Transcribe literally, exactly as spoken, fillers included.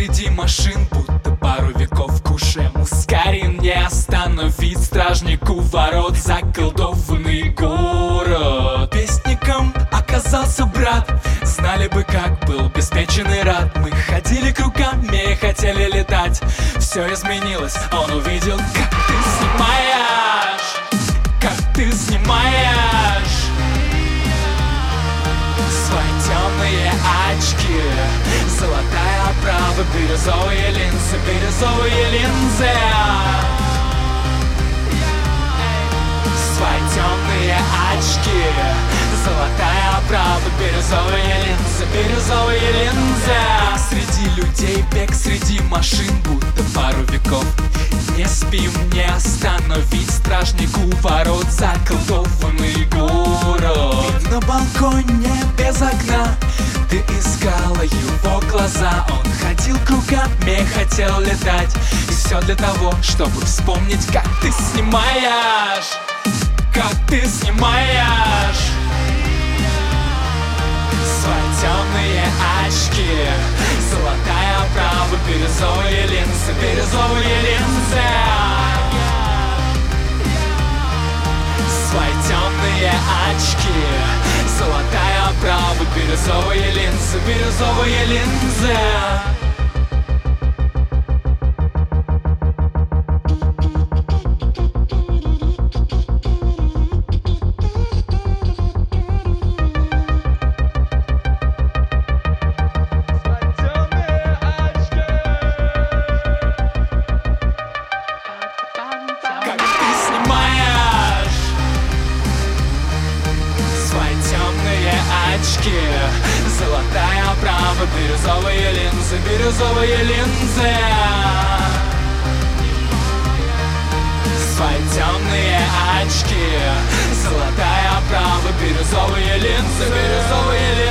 среди машин, будто пару веков кушаем мускарин. Не остановить стражнику ворот заколдованный город. Песником оказался брат, знали бы, как был обеспечен и рад. Мы ходили кругами и хотели летать. Все изменилось, он увидел, как ты снимаешь, как ты снимаешь свои темные очки, золотая оправа, бирюзовые линзы, бирюзовые линзы. Свои темные очки, золотая оправа, бирюзовые линзы, бирюзовые линзы. Среди людей, бег среди машин, будто пару веков. Не спим, не остановить стражнику ворот заколдованный город. На балконе без окна ты искала его глаза. Он ходил кругами, хотел летать. И все для того, чтобы вспомнить, как ты снимаешь, как ты снимаешь свои темные очки, золотая оправа, бирюзовые линзы, бирюзовые линзы. Свои темные очки, золотая оправа, бирюзовые линзы, бирюзовые линзы. Золотая оправа, бирюзовые линзы, бирюзовые линзы. Свои темные очки, золотая оправа, бирюзовые линзы, бирюзовые линзы.